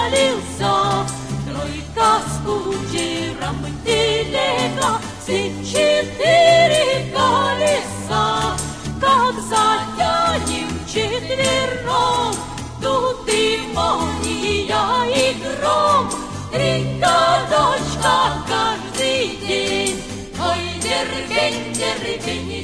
печалился, тройка с кучером телега, все 4 колеса. Как затянем четвером, тут и молния, и гром, 3 годочка каждый день. Ой, дербень, дербень,